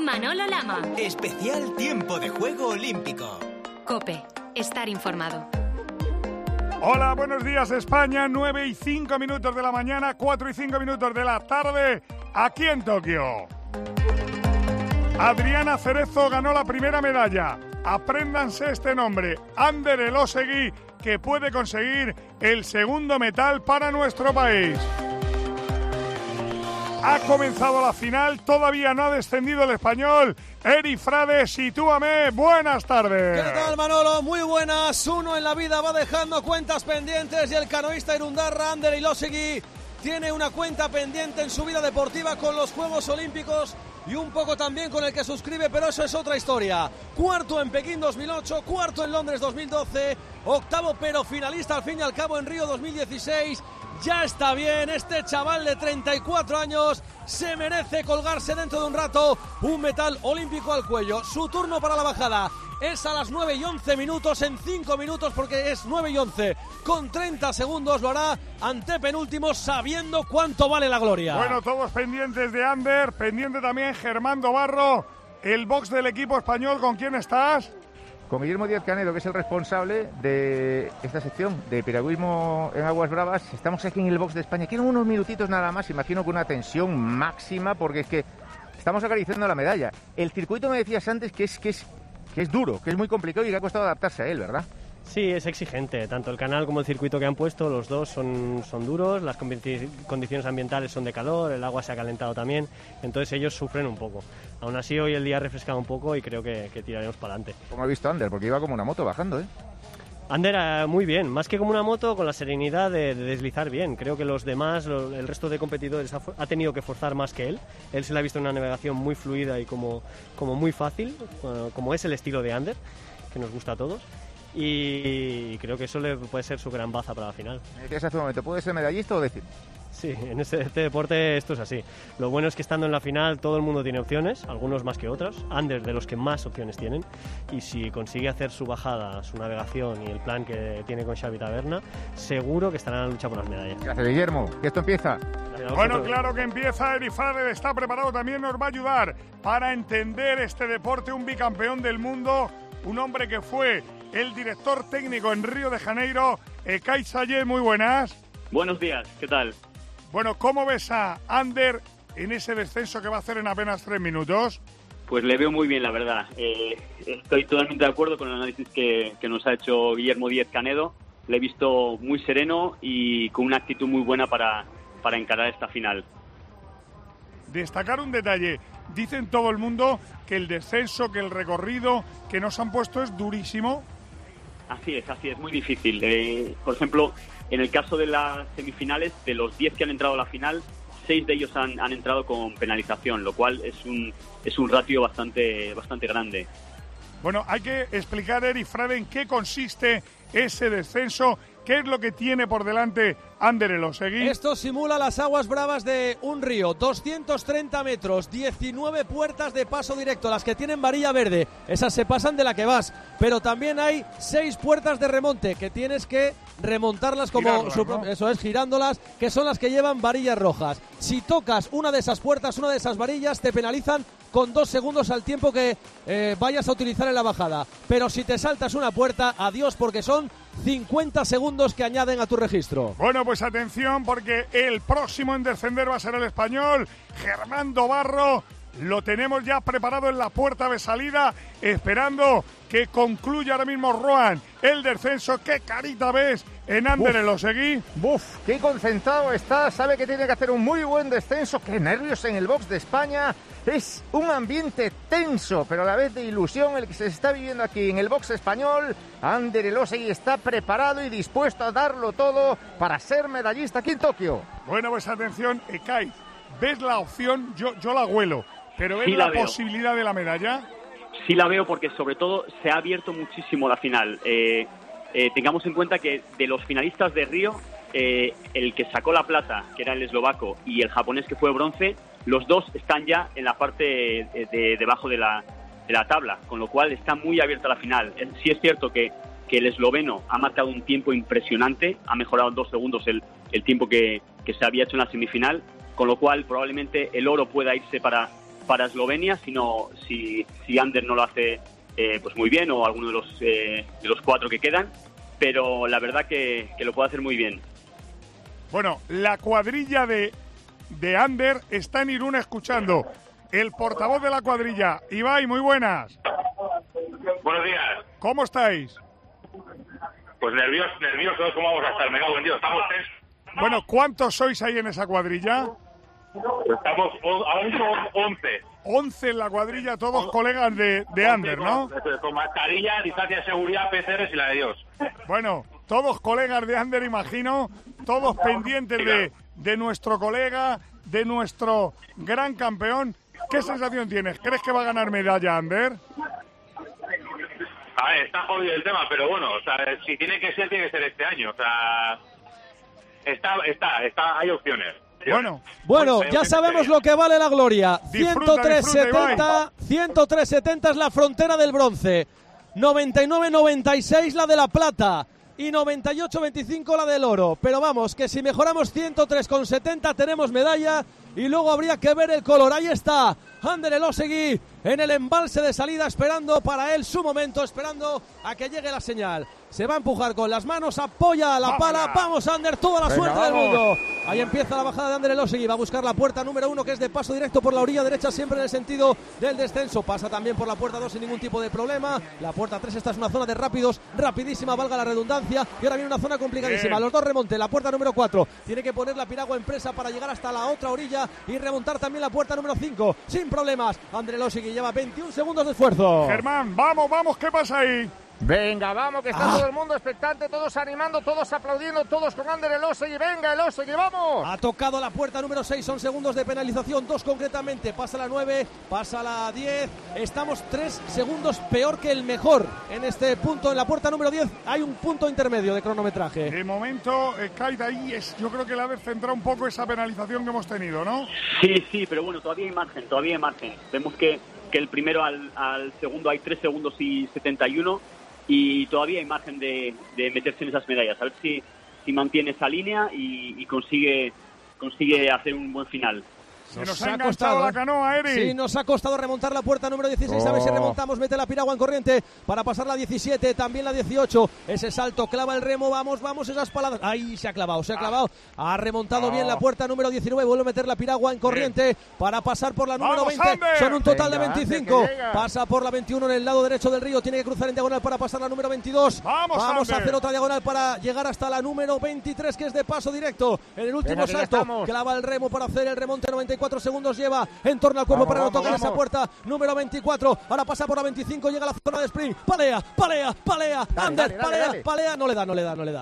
Manolo Lama. Especial tiempo de juego olímpico. COPE. Estar informado. Hola, buenos días España, 9:05 de la mañana, 4:05 de la tarde, aquí en Tokio. Adriana Cerezo ganó la primera medalla. Apréndanse este nombre, Ander Elosegui, que puede conseguir el segundo metal para nuestro país. Ha comenzado la final, todavía no ha descendido el español. Eri Frade, sitúame, buenas tardes. ¿Qué tal, Manolo? Muy buenas. Uno en la vida va dejando cuentas pendientes y el canoísta irundarra Ander Elosegui tiene una cuenta pendiente en su vida deportiva con los Juegos Olímpicos y un poco también con el que suscribe, pero eso es otra historia. Cuarto en Pekín 2008, cuarto en Londres 2012, octavo pero finalista al fin y al cabo en Río 2016. Ya está bien, este chaval de 34 años se merece colgarse dentro de un rato un metal olímpico al cuello. Su turno para la bajada es a las 9:11, en 5 minutos porque es 9:11. Con 30 segundos lo hará ante penúltimo sabiendo cuánto vale la gloria. Bueno, todos pendientes de Ander, pendiente también Germán Dobarro, el box del equipo español. ¿Con quién estás? Con Guillermo Díaz Canedo, que es el responsable de esta sección de piragüismo en aguas bravas. Estamos aquí en el box de España. Quedan unos minutitos nada más, imagino, con una tensión máxima, porque es que estamos acariciando la medalla. El circuito me decías antes que es duro, que es muy complicado y que ha costado adaptarse a él, ¿verdad? Sí, es exigente. Tanto el canal como el circuito que han puesto, los dos son duros, las condiciones ambientales son de calor, el agua se ha calentado también, entonces ellos sufren un poco. Aún así, hoy el día ha refrescado un poco y creo que tiraremos para adelante. Como ha visto Ander, porque iba como una moto bajando, ¿eh? Ander muy bien, más que como una moto, con la serenidad de deslizar bien. Creo que los demás, el resto de competidores ha tenido que forzar más que él. Él se le ha visto una navegación muy fluida y como muy fácil, como es el estilo de Ander, que nos gusta a todos. Y creo que eso le puede ser su gran baza para la final. Me decías hace un momento, ¿puede ser medallista o décimo? Sí, en este deporte esto es así. Lo bueno es que estando en la final todo el mundo tiene opciones, algunos más que otros. Ander de los que más opciones tienen. Y si consigue hacer su bajada, su navegación y el plan que tiene con Xavi Taberna, seguro que estarán en la lucha por las medallas. Gracias, Guillermo. Que esto empieza. Bueno, claro que empieza. Eri Frade está preparado, también nos va a ayudar para entender este deporte. Un bicampeón del mundo, un hombre que fue el director técnico en Río de Janeiro. Kai Sayed, muy buenas. Buenos días, ¿qué tal? Bueno, ¿cómo ves a Ander en ese descenso que va a hacer en apenas 3 minutos? Pues le veo muy bien, la verdad. Estoy totalmente de acuerdo con el análisis que nos ha hecho Guillermo Díaz Canedo. Le he visto muy sereno y con una actitud muy buena para encarar esta final. Destacar un detalle. Dicen todo el mundo que el descenso, que el recorrido que nos han puesto es durísimo. Así es, muy difícil. Por ejemplo, en el caso de las semifinales, de los 10 que han entrado a la final, 6 de ellos han entrado con penalización, lo cual es un ratio bastante grande. Bueno, hay que explicar, Eri Frade, en qué consiste ese descenso. ¿Qué es lo que tiene por delante Ander Elosegui? Esto simula las aguas bravas de un río, 230 metros, 19 puertas de paso directo, las que tienen varilla verde, esas se pasan de la que vas, pero también hay 6 puertas de remonte, que tienes que remontarlas como ¿no? Eso es, girándolas, que son las que llevan varillas rojas. Si tocas una de esas puertas, una de esas varillas, te penalizan con 2 segundos al tiempo que vayas a utilizar en la bajada, pero si te saltas una puerta, adiós, porque son 50 segundos que añaden a tu registro. Bueno, pues atención, porque el próximo en descender va a ser el español, Germán Dobarro. Lo tenemos ya preparado en la puerta de salida, esperando que concluya ahora mismo Rohan el descenso. ¿Qué carita ves en Ander Elosegui? ¡Qué concentrado está! Sabe que tiene que hacer un muy buen descenso. ¡Qué nervios en el box de España! Es un ambiente tenso, pero a la vez de ilusión el que se está viviendo aquí en el box español. Ander Elosegui está preparado y dispuesto a darlo todo para ser medallista aquí en Tokio. Bueno, pues atención, Kai, ¿ves la opción? Yo la huelo, pero ¿ves sí la posibilidad de la medalla? Sí la veo, porque sobre todo se ha abierto muchísimo la final. Tengamos en cuenta que de los finalistas de Río, el que sacó la plata, que era el eslovaco, y el japonés, que fue bronce, los dos están ya en la parte de debajo de la tabla, con lo cual está muy abierta la final. Sí es cierto que el esloveno ha marcado un tiempo impresionante, ha mejorado 2 segundos el tiempo que se había hecho en la semifinal, con lo cual probablemente el oro pueda irse para para Eslovenia, sino si Ander no lo hace pues muy bien, o alguno de los 4 que quedan, pero la verdad que lo puede hacer muy bien. Bueno, la cuadrilla de Ander está en Irún escuchando. El portavoz de la cuadrilla, Ibai, muy buenas. Buenos días. ¿Cómo estáis? Pues nerviosos, ¿cómo vamos a estar? Me cago en Dios, estamos tensos. Bueno, ¿cuántos sois ahí en esa cuadrilla? Estamos ahora mismo 11. 11 en la cuadrilla, todos colegas de Ander, ¿no? Con mascarilla, distancia de seguridad, PCRs y la de Dios. Bueno, todos colegas de Ander, imagino, todos pendientes de nuestro colega, de nuestro gran campeón. ¿Qué sensación tienes? ¿Crees que va a ganar medalla Ander? A ver, está jodido el tema, pero bueno, o sea, si tiene que ser este año. O sea, hay opciones. Bueno, ya sabemos lo que vale la gloria. 103.70 es la frontera del bronce, 99.96 la de la plata y 98.25 la del oro. Pero vamos, que si mejoramos 103.70 tenemos medalla y luego habría que ver el color. Ahí está Ander Elosegui en el embalse de salida, esperando para él su momento, esperando a que llegue la señal. Se va a empujar con las manos, apoya la pala. Vamos, Ander, toda la suerte del mundo. Ahí empieza la bajada de Ander Elosegui. Va a buscar la puerta número 1, que es de paso directo por la orilla derecha, siempre en el sentido del descenso. Pasa también por la puerta 2 sin ningún tipo de problema. La puerta 3, esta es una zona de rápidos, rapidísima, valga la redundancia. Y ahora viene una zona complicadísima. Los dos remontes. La puerta número 4 tiene que poner la piragua empresa para llegar hasta la otra orilla y remontar también la puerta número 5 sin problemas. Ander Elosegui lleva 21 segundos de esfuerzo. Germán, vamos, ¿qué pasa ahí? Venga, vamos, que está todo el mundo expectante, todos animando, todos aplaudiendo, todos con Ander Elosegui. Venga, Elosegui, vamos. Ha tocado la puerta número 6, son segundos de penalización, 2 concretamente. Pasa la 9, pasa la 10. Estamos 3 segundos peor que el mejor en este punto. En la puerta número 10 hay un punto intermedio de cronometraje. De momento, Kait, ahí yo creo que le ha descentrado un poco esa penalización que hemos tenido, ¿no? Sí, pero bueno, todavía hay margen. Vemos que el primero al segundo hay 3 segundos y 71. Y todavía hay margen de meterse en esas medallas. A ver si mantiene esa línea y consigue hacer un buen final. Se nos ha enganchado la canoa, Eri. Sí, nos ha costado remontar la puerta número 16. A ver si remontamos, mete la piragua en corriente para pasar la 17, también la 18. Ese salto, clava el remo, vamos, esas paladas. Ahí se ha clavado. Ha remontado bien la puerta número 19, vuelve a meter la piragua en corriente para pasar por la número 20. Ander. Son un total de 25. Pasa por la 21 en el lado derecho del río, tiene que cruzar en diagonal para pasar la número 22. Vamos a hacer otra diagonal para llegar hasta la número 23, que es de paso directo. En el último salto, clava el remo para hacer el remonte. 94 segundos lleva en torno al cuerpo para no tocar esa puerta número 24. Ahora pasa por la 25, llega a la zona de sprint. Palea. Ander, palea. No le da.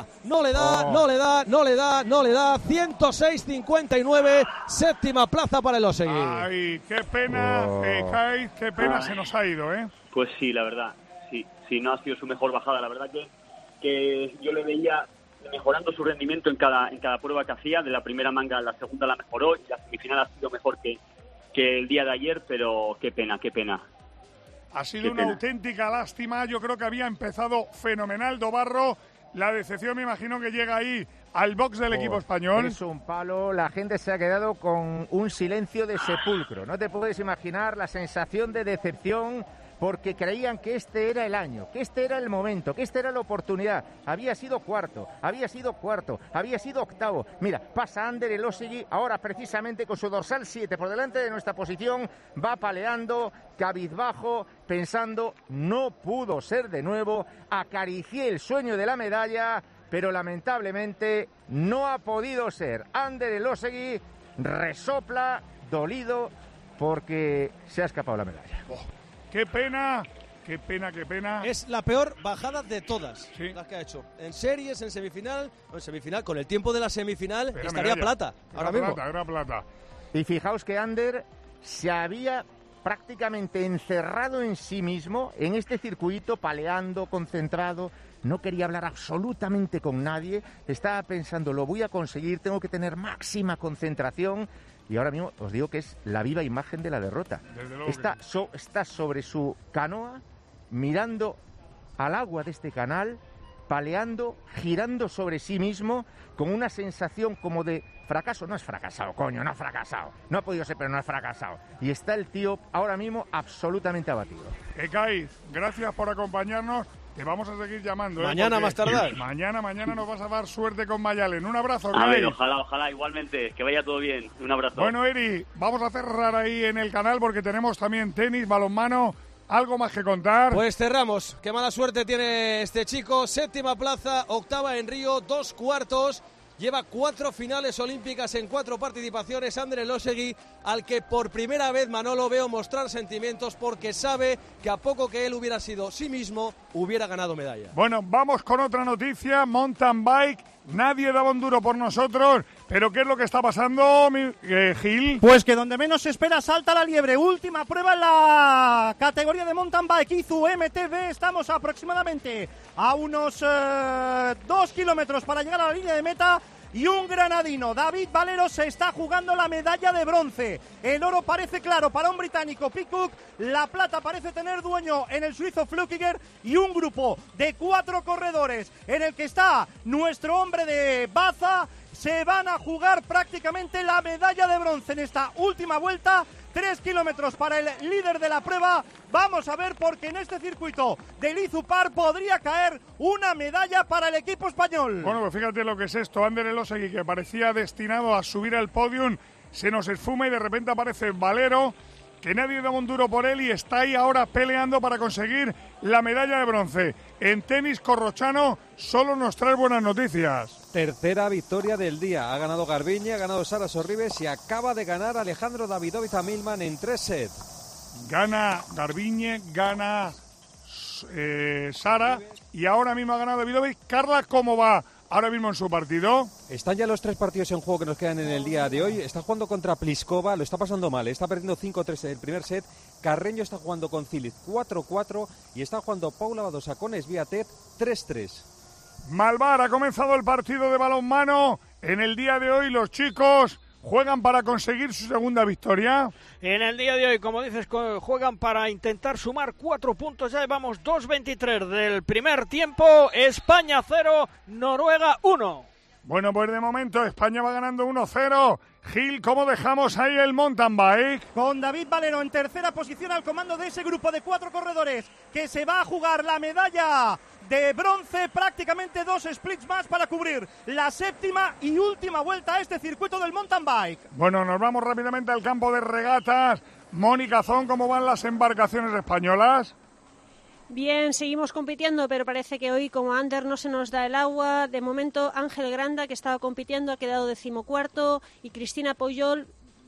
106.59, séptima plaza para Elosegui. Ay, qué pena, Kait, qué pena se nos ha ido, ¿eh? Pues sí, la verdad. Sí, no ha sido su mejor bajada. La verdad que yo le veía mejorando su rendimiento en cada prueba que hacía. De la primera manga a la segunda la mejoró, y la semifinal ha sido mejor que el día de ayer, pero qué pena. Ha sido una auténtica lástima. Yo creo que había empezado fenomenal Dobarro. La decepción, me imagino, que llega ahí al box del equipo español. Es un palo, la gente se ha quedado con un silencio de sepulcro. No te puedes imaginar la sensación de decepción, porque creían que este era el año, que este era el momento, que esta era la oportunidad. Había sido cuarto, había sido octavo. Mira, pasa Ander Elosegui, ahora precisamente con su dorsal 7 por delante de nuestra posición, va paleando, cabizbajo, pensando, no pudo ser de nuevo, acaricié el sueño de la medalla, pero lamentablemente no ha podido ser. Ander Elosegui resopla, dolido, porque se ha escapado la medalla. ¡Qué pena! Es la peor bajada de todas las que ha hecho. En series, en semifinal, con el tiempo de la semifinal estaría plata. Era plata. Y fijaos que Ander se había prácticamente encerrado en sí mismo, en este circuito, paleando, concentrado. No quería hablar absolutamente con nadie. Estaba pensando, lo voy a conseguir, tengo que tener máxima concentración. Y ahora mismo os digo que es la viva imagen de la derrota. Está sobre su canoa, mirando al agua de este canal, paleando, girando sobre sí mismo, con una sensación como de fracaso. No es fracasado, coño, no ha fracasado. No ha podido ser, pero no ha fracasado. Y está el tío ahora mismo absolutamente abatido. Ekaiz, gracias por acompañarnos. Te vamos a seguir llamando. Mañana más tardar. Mañana nos vas a dar suerte con Mayalen. Un abrazo, A ver, Ekaiz. ojalá, igualmente. Que vaya todo bien. Un abrazo. Bueno, Eri, vamos a cerrar ahí en el canal porque tenemos también tenis, balonmano. ¿Algo más que contar? Pues cerramos. Qué mala suerte tiene este chico. 7ª plaza, 8ª en Río, 2 cuartos. Lleva 4 finales olímpicas en 4 participaciones. Ander Elosegui, al que por primera vez Manolo veo mostrar sentimientos porque sabe que a poco que él hubiera sido sí mismo, hubiera ganado medalla. Bueno, vamos con otra noticia. Mountain bike. Nadie daba un duro por nosotros. ¿Pero qué es lo que está pasando, Gil? Pues que donde menos se espera salta la liebre. Última prueba en la categoría de mountain bike Izu MTB. Estamos aproximadamente a unos 2 kilómetros para llegar a la línea de meta. Y un granadino, David Valero, se está jugando la medalla de bronce. El oro parece claro para un británico, Pitcock. La plata parece tener dueño en el suizo Flukiger. Y un grupo de 4 corredores en el que está nuestro hombre de Baza. Se van a jugar prácticamente la medalla de bronce en esta última vuelta. 3 kilómetros para el líder de la prueba. Vamos a ver, porque en este circuito del Izupar podría caer una medalla para el equipo español. Bueno, pues fíjate lo que es esto. Ander Elosegui, que parecía destinado a subir al podium, se nos esfuma y de repente aparece Valero, que nadie da un duro por él y está ahí ahora peleando para conseguir la medalla de bronce. En tenis, Corrochano solo nos trae buenas noticias. Tercera victoria del día. Ha ganado Garbiñe, ha ganado Sara Sorribes y acaba de ganar Alejandro Davidovich a Milman en 3 sets. Gana Garbiñe, gana Sara y ahora mismo ha ganado Davidovich. Carla, ¿cómo va ahora mismo en su partido? Están ya los 3 partidos en juego que nos quedan en el día de hoy. Está jugando contra Pliskova, lo está pasando mal. Está perdiendo 5-3 en el primer set. Carreño está jugando con Cilic 4-4 y está jugando Paula Badosa con Sviatek 3-3. Malvar, ha comenzado el partido de balonmano. En el día de hoy los chicos juegan para conseguir su segunda victoria. En el día de hoy, como dices, juegan para intentar sumar 4 puntos. Ya llevamos 2:23 del primer tiempo. España 0, Noruega 1. Bueno, pues de momento España va ganando 1-0. Gil, ¿cómo dejamos ahí el mountain bike? Con David Valero en tercera posición al comando de ese grupo de 4 corredores que se va a jugar la medalla de bronce, prácticamente 2 splits más para cubrir la 7ª y última vuelta a este circuito del mountain bike. Bueno, nos vamos rápidamente al campo de regatas. Mónica Zón, ¿cómo van las embarcaciones españolas? Bien, seguimos compitiendo, pero parece que hoy, como Ander no se nos da el agua, de momento Ángel Granda, que estaba compitiendo, ha quedado 14º, y Cristina Puyol,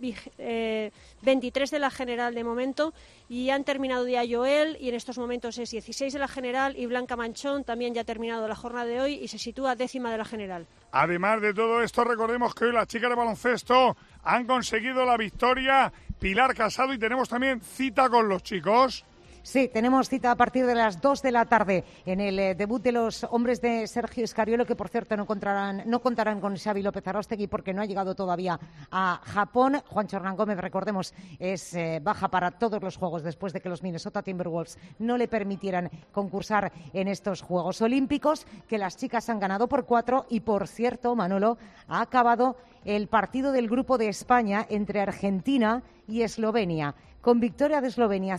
23 de la general de momento, y han terminado ya Joel, y en estos momentos es 16 de la general, y Blanca Manchón también ya ha terminado la jornada de hoy y se sitúa 10ª de la general. Además de todo esto, recordemos que hoy las chicas de baloncesto han conseguido la victoria. Pilar Casado, y tenemos también cita con los chicos. Sí, tenemos cita a partir de las 2 de la tarde en el debut de los hombres de Sergio Escariolo, que por cierto no contarán con Xavi López Arostegui porque no ha llegado todavía a Japón. Juancho Hernán Gómez, recordemos, es baja para todos los juegos después de que los Minnesota Timberwolves no le permitieran concursar en estos Juegos Olímpicos, que las chicas han ganado por 4 y, por cierto, Manolo, ha acabado el partido del grupo de España entre Argentina y Eslovenia, con victoria de Eslovenia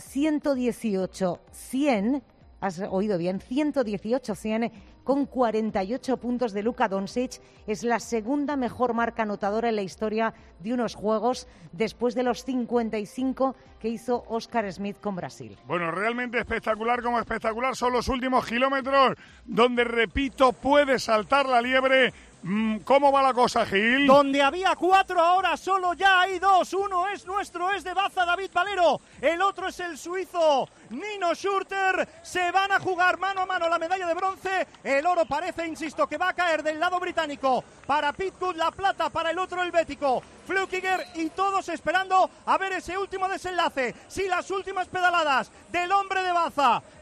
118-100, has oído bien, 118-100, con 48 puntos de Luka Doncic. Es la segunda mejor marca anotadora en la historia de unos Juegos, después de los 55 que hizo Oscar Smith con Brasil. Bueno, realmente espectacular, como espectacular son los últimos kilómetros, donde, repito, puede saltar la liebre. ¿Cómo va la cosa, Gil? Donde había 4, ahora solo ya hay 2. Uno es nuestro, es de Baza, David Valero. El otro es el suizo, Nino Schurter. Se van a jugar mano a mano la medalla de bronce. El oro parece, insisto, que va a caer del lado británico para Pitcock, la plata para el otro helvético, Flukiger, y todos esperando a ver ese último desenlace. Si las últimas pedaladas del hombre de Baza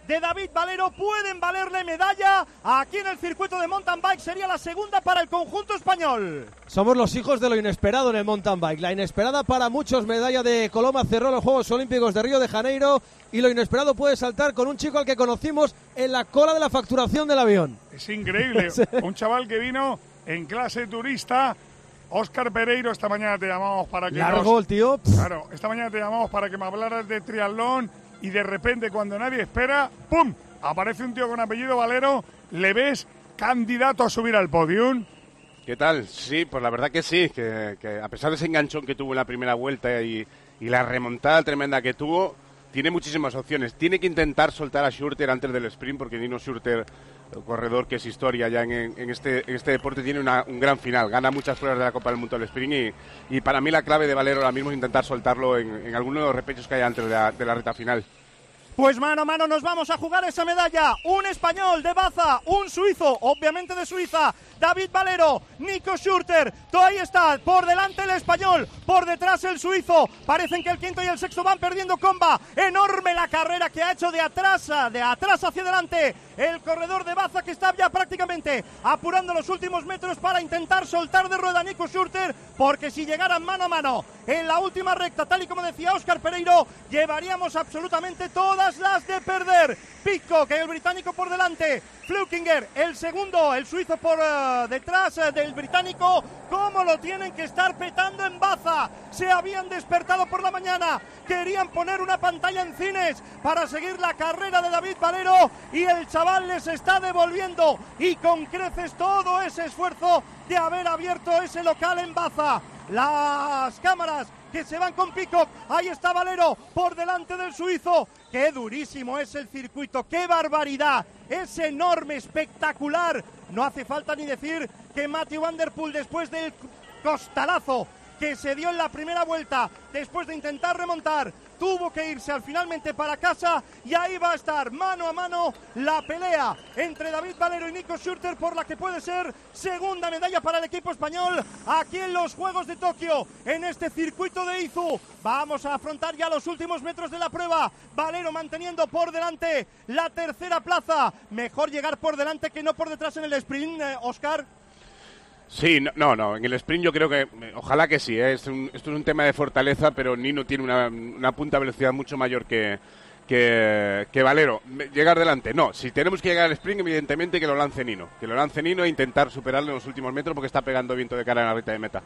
de David Valero pueden valerle medalla aquí en el circuito de mountain bike. Sería la segunda para el conjunto español. Somos los hijos de lo inesperado en el mountain bike. La inesperada para muchos, medalla de Coloma cerró los Juegos Olímpicos de Río de Janeiro, y lo inesperado puede saltar con un chico al que conocimos en la cola de la facturación del avión. Es increíble, un chaval que vino en clase turista. Óscar Pereiro, esta mañana te llamamos para que largo el tío. Claro, esta mañana te llamamos para que me hablaras de triatlón y de repente, cuando nadie espera, ¡pum!, aparece un tío con apellido Valero. ¿Le ves candidato a subir al podium? ¿Qué tal? Sí, pues la verdad que sí, que a pesar de ese enganchón que tuvo en la primera vuelta y la remontada tremenda que tuvo, tiene muchísimas opciones. Tiene que intentar soltar a Schurter antes del sprint, porque Nino Schurter, el corredor que es historia ya en este deporte, tiene un gran final. Gana muchas pruebas de la Copa del Mundo del sprint y para mí la clave de Valero ahora mismo es intentar soltarlo en alguno de los repechos que hay antes de la recta final. Pues mano a mano nos vamos a jugar esa medalla. Un español de Baza, un suizo, obviamente de Suiza, David Valero, Nico Schurter. Todo ahí está, por delante el español, por detrás el suizo. Parecen que el quinto y el sexto van perdiendo comba. Enorme la carrera que ha hecho de atrás hacia adelante el corredor de Baza, que está ya prácticamente apurando los últimos metros para intentar soltar de rueda a Nico Schurter, porque si llegaran mano a mano en la última recta, tal y como decía Óscar Pereiro, llevaríamos absolutamente todas las de perder. Pidcock, el británico, por delante. Flukinger, el segundo, el suizo, por detrás del británico. ¿Cómo lo tienen que estar petando en Baza? Se habían despertado por la mañana, querían poner una pantalla en cines para seguir la carrera de David Valero, y el chaval les está devolviendo, y con creces, todo ese esfuerzo de haber abierto ese local en Baza. Las cámaras que se van con Pidcock. Ahí está Valero por delante del suizo. Qué durísimo es el circuito, qué barbaridad, es enorme, espectacular. No hace falta ni decir que Matthew Van Der Poel, después del costalazo que se dio en la primera vuelta, después de intentar remontar, tuvo que irse finalmente para casa, y ahí va a estar mano a mano la pelea entre David Valero y Nico Schurter por la que puede ser segunda medalla para el equipo español aquí en los Juegos de Tokio, en este circuito de Izu. Vamos a afrontar ya los últimos metros de la prueba. Valero manteniendo por delante la tercera plaza. Mejor llegar por delante que no por detrás en el sprint, Óscar. Sí, no, en el sprint yo creo que, ojalá que sí, esto es un tema de fortaleza, pero Nino tiene una punta de velocidad mucho mayor que Valero. Llegar delante, no, si tenemos que llegar al sprint, evidentemente que lo lance Nino e intentar superarlo en los últimos metros, porque está pegando viento de cara en la recta de meta.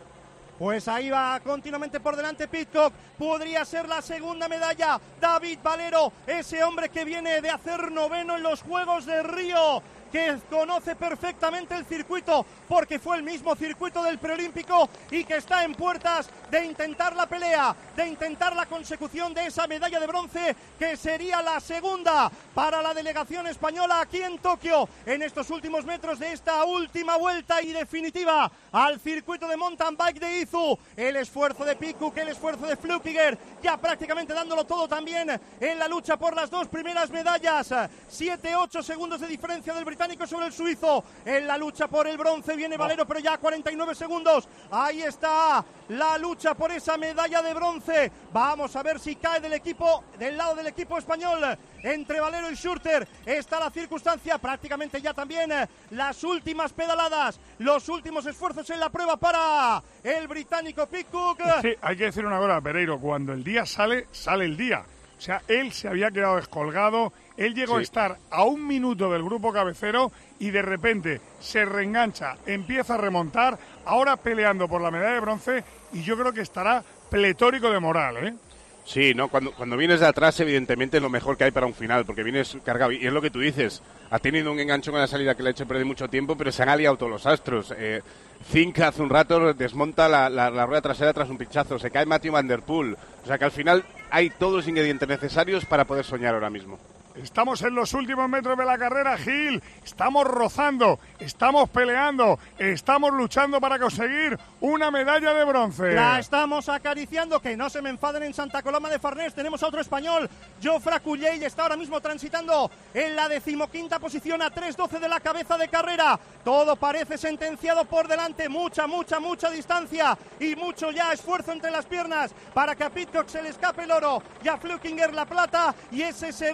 Pues ahí va continuamente por delante Pidcock. Podría ser la segunda medalla. David Valero, ese hombre que viene de hacer noveno en los Juegos de Río, que conoce perfectamente el circuito porque fue el mismo circuito del preolímpico, y que está en puertas de intentar la pelea, de intentar la consecución de esa medalla de bronce, que sería la segunda para la delegación española aquí en Tokio, en estos últimos metros de esta última vuelta y definitiva al circuito de mountain bike de Izu. El esfuerzo de Pidcock, el esfuerzo de Flukiger, ya prácticamente dándolo todo también en la lucha por las dos primeras medallas. 7-8 segundos de diferencia del británico sobre el suizo. En la lucha por el bronce viene Valero, pero ya 49 segundos. Ahí está la lucha por esa medalla de bronce. Vamos a ver si cae del lado del equipo español. Entre Valero y Schurter está la circunstancia, prácticamente ya también las últimas pedaladas, los últimos esfuerzos en la prueba para el británico Pidcock. Sí, hay que decir una cosa, Pereiro, cuando el día sale el día. O sea, él se había quedado descolgado, él llegó a estar a un minuto del grupo cabecero y de repente se reengancha, empieza a remontar, ahora peleando por la medalla de bronce, y yo creo que estará pletórico de moral, ¿eh? Sí, no, cuando vienes de atrás, evidentemente es lo mejor que hay para un final, porque vienes cargado, y es lo que tú dices, ha tenido un enganchón en la salida que le ha hecho perder mucho tiempo, pero se han aliado todos los astros. Zink hace un rato desmonta la rueda trasera tras un pinchazo, se cae Matthew Van Der Poel, o sea que al final hay todos los ingredientes necesarios para poder soñar ahora mismo. Estamos en los últimos metros de la carrera, Gil. Estamos rozando, estamos peleando, estamos luchando para conseguir una medalla de bronce. La estamos acariciando, que no se me enfaden en Santa Coloma de Farners. Tenemos a otro español, Jofre Cullell, está ahora mismo transitando en la 15ª posición a 3:12 de la cabeza de carrera. Todo parece sentenciado por delante, mucha distancia y mucho ya esfuerzo entre las piernas para que a Pidcock se le escape el oro y a Flukinger la plata, y ese segundo de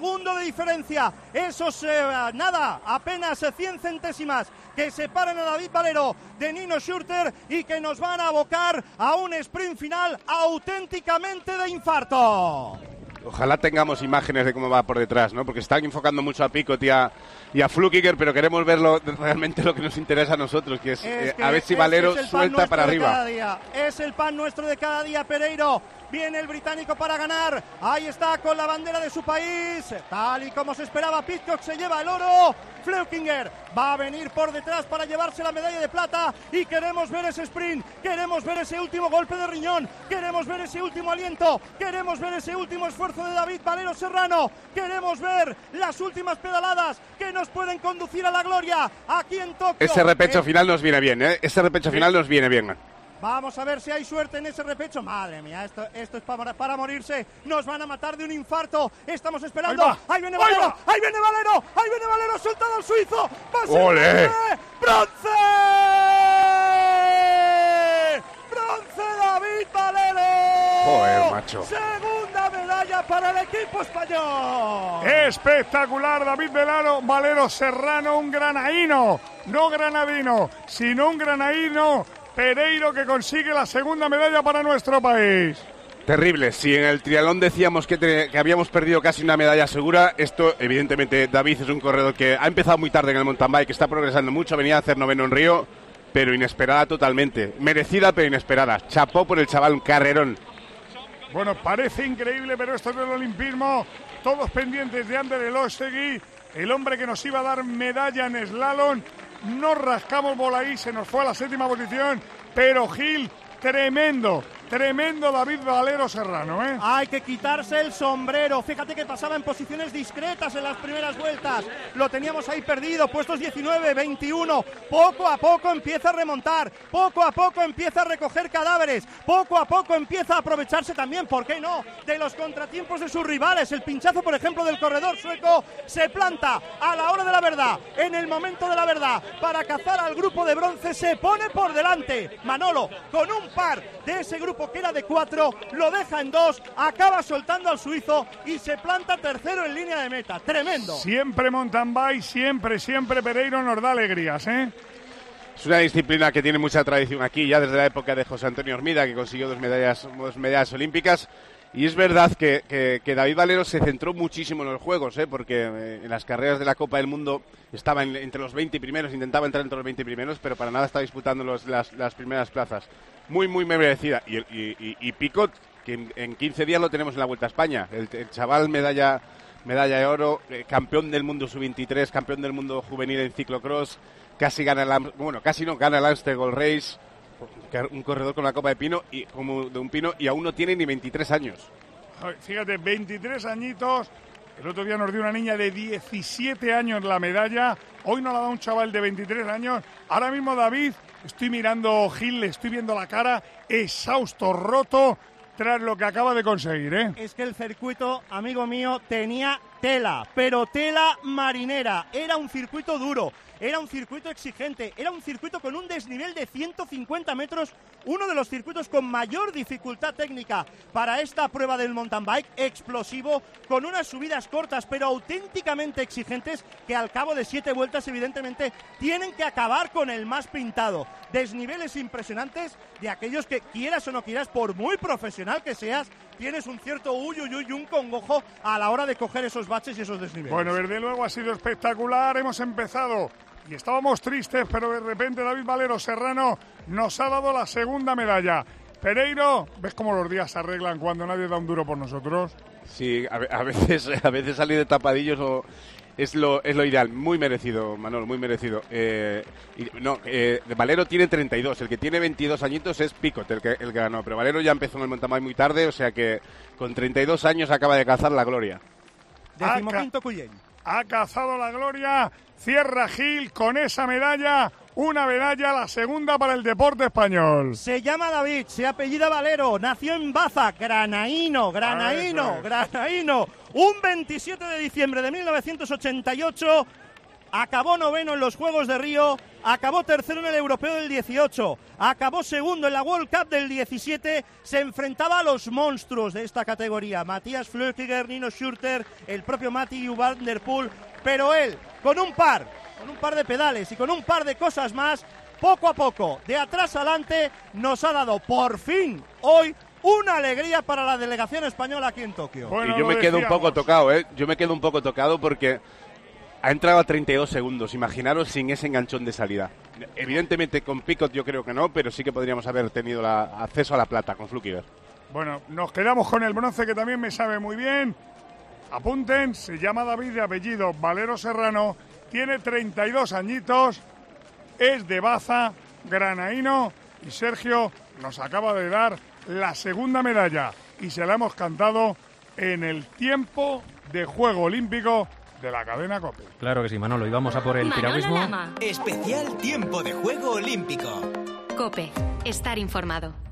diferencia, esos apenas 100 centésimas que separan a David Valero de Nino Schurter y que nos van a abocar a un sprint final auténticamente de infarto. Ojalá tengamos imágenes de cómo va por detrás, ¿no? Porque están enfocando mucho a Picot y a Flukiger, pero queremos verlo realmente lo que nos interesa a nosotros, que es a ver si Valero suelta para arriba. Es el pan nuestro de cada día, Pereiro. Viene el británico para ganar. Ahí está con la bandera de su país. Tal y como se esperaba, Pidcock se lleva el oro. Flukiger va a venir por detrás para llevarse la medalla de plata. Y queremos ver ese sprint. Queremos ver ese último golpe de riñón. Queremos ver ese último aliento. Queremos ver ese último esfuerzo de David Valero Serrano. Queremos ver las últimas pedaladas que nos pueden conducir a la gloria aquí en Tokio. Ese repecho final nos viene bien, ¿eh? Ese repecho final nos viene bien. Vamos a ver si hay suerte en ese repecho. Madre mía, esto es para morirse. Nos van a matar de un infarto. Estamos esperando. Ahí viene Valero. Ahí viene Valero. Ahí viene Valero. Soltado al suizo. Va a ser ¡Ole! ¡Bronce! ¡Bronce David Valero! Joder, macho. Segunda medalla para el equipo español. Espectacular, David Valero Serrano, un granaíno. No granadino, sino un granaíno. Pereiro, que consigue la segunda medalla para nuestro país. Terrible. Si en el triatlón decíamos que habíamos perdido casi una medalla segura, esto, evidentemente, David es un corredor que ha empezado muy tarde en el mountain bike, que está progresando mucho, venía a hacer noveno en Río, pero inesperada totalmente. Merecida, pero inesperada. Chapó por el chaval, un carrerón. Bueno, parece increíble, pero esto es del olimpismo. Todos pendientes de Ander Elosegui, el hombre que nos iba a dar medalla en slalom. Nos rascamos bola ahí, se nos fue a la 7ª posición, pero Gil, tremendo David Valero Serrano, ¿eh? Hay que quitarse el sombrero. Fíjate que pasaba en posiciones discretas en las primeras vueltas. Lo teníamos ahí perdido, puestos 19, 21. Poco a poco empieza a remontar. Poco a poco empieza a recoger cadáveres. Poco a poco empieza a aprovecharse también, ¿por qué no?, de los contratiempos de sus rivales. El pinchazo, por ejemplo, del corredor sueco se planta a la hora de la verdad, en el momento de la verdad, para cazar al grupo de bronce. Se pone por delante Manolo con un par de ese grupo que era de 4, lo deja en 2, acaba soltando al suizo y se planta tercero en línea de meta. Tremendo. Siempre mountain bike, siempre Pereiro nos da alegrías, ¿eh? Es una disciplina que tiene mucha tradición aquí, ya desde la época de José Antonio Hermida, que consiguió dos medallas olímpicas. Y es verdad que David Valero se centró muchísimo en los Juegos, porque en las carreras de la Copa del Mundo estaba entre los 20 primeros, intentaba entrar entre los 20 primeros, pero para nada estaba disputando las primeras plazas. Muy merecida. Y Picot, que en 15 días lo tenemos en la Vuelta a España. El chaval medalla de oro, campeón del mundo sub-23, campeón del mundo juvenil en ciclocross, casi gana el Amstel Gold Race. Un corredor con la Copa de Pino y como de un pino, y aún no tiene ni 23 años. Fíjate, 23 añitos. El otro día nos dio una niña de 17 años la medalla. Hoy nos la da un chaval de 23 años. Ahora mismo David, estoy mirando Gil, le estoy viendo la cara, exhausto, roto, tras lo que acaba de conseguir, ¿eh? Es que el circuito, amigo mío, tenía tela, pero tela marinera. Era un circuito duro, era un circuito exigente, era un circuito con un desnivel de 150 metros, uno de los circuitos con mayor dificultad técnica para esta prueba del mountain bike, explosivo, con unas subidas cortas pero auténticamente exigentes que al cabo de 7 vueltas evidentemente tienen que acabar con el más pintado. Desniveles impresionantes de aquellos que, quieras o no quieras, por muy profesional que seas, tienes un cierto un congojo a la hora de coger esos baches y esos desniveles. Bueno, desde luego ha sido espectacular, hemos empezado y estábamos tristes, pero de repente David Valero Serrano nos ha dado la segunda medalla. Pereiro, ¿ves cómo los días se arreglan cuando nadie da un duro por nosotros? Sí, a veces salir de tapadillos es lo ideal. Muy merecido, Manolo, muy merecido. Valero tiene 32, el que tiene 22 añitos es Picot, el que ganó, pero Valero ya empezó en el mountain bike muy tarde, o sea que con 32 años acaba de cazar la gloria. 15º Cuyell. Ha cazado la gloria, cierra Gil con esa medalla, una medalla, la segunda para el deporte español. Se llama David, se apellida Valero, nació en Baza, granaíno. Un 27 de diciembre de 1988 acabó noveno en los Juegos de Río, acabó tercero en el Europeo del 18, acabó segundo en la World Cup del 17, se enfrentaba a los monstruos de esta categoría, Matthias Flökiger, Nino Schurter, el propio Mathieu van der Poel, pero él, con un par de pedales y con un par de cosas más, poco a poco, de atrás adelante, nos ha dado por fin hoy una alegría para la delegación española aquí en Tokio. Bueno, y yo me quedo un poco tocado, Yo me quedo un poco tocado porque ha entrado a 32 segundos. Imaginaros sin ese enganchón de salida. Evidentemente con Picot yo creo que no, pero sí que podríamos haber tenido acceso a la plata con Flökiger. Bueno, nos quedamos con el bronce, que también me sabe muy bien. Apunten, se llama David, de apellido Valero Serrano, tiene 32 añitos, es de Baza, granaíno, y Sergio nos acaba de dar la segunda medalla y se la hemos cantado en el tiempo de juego olímpico de la cadena COPE. Claro que sí, Manolo, y vamos a por el piragüismo. Especial tiempo de juego olímpico. COPE, estar informado.